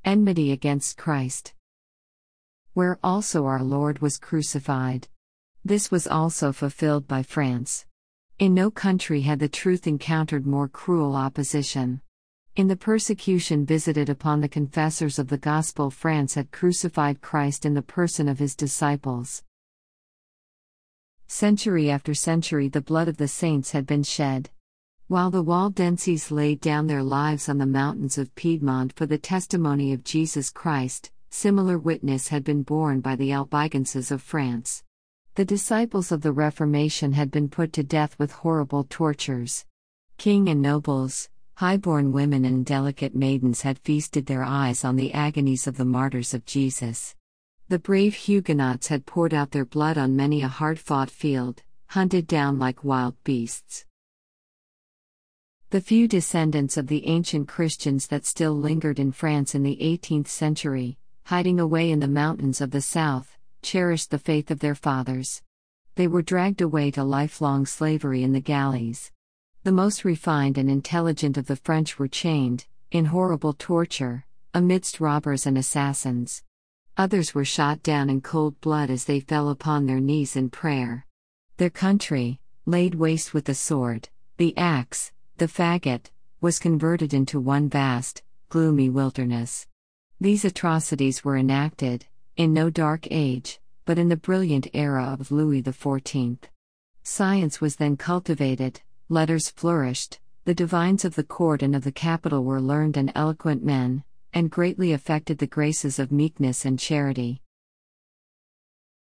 Enmity against Christ. Where also our Lord was crucified. This was also fulfilled by France. In no country had the truth encountered more cruel opposition. In the persecution visited upon the confessors of the gospel, France had crucified Christ in the person of his disciples. Century after century the blood of the saints had been shed. While the Waldenses laid down their lives on the mountains of Piedmont for the testimony of Jesus Christ, similar witness had been borne by the Albigenses of France. The disciples of the Reformation had been put to death with horrible tortures. King and nobles, high-born women and delicate maidens had feasted their eyes on the agonies of the martyrs of Jesus. The brave Huguenots had poured out their blood on many a hard-fought field, hunted down like wild beasts. The few descendants of the ancient Christians that still lingered in France in the 18th century, hiding away in the mountains of the south, cherished the faith of their fathers. They were dragged away to lifelong slavery in the galleys. The most refined and intelligent of the French were chained, in horrible torture, amidst robbers and assassins. Others were shot down in cold blood as they fell upon their knees in prayer. Their country, laid waste with the sword, the axe, the faggot, was converted into one vast, gloomy wilderness. These atrocities were enacted, in no dark age, but in the brilliant era of Louis XIV. Science was then cultivated, letters flourished, the divines of the court and of the capital were learned and eloquent men, and greatly affected the graces of meekness and charity.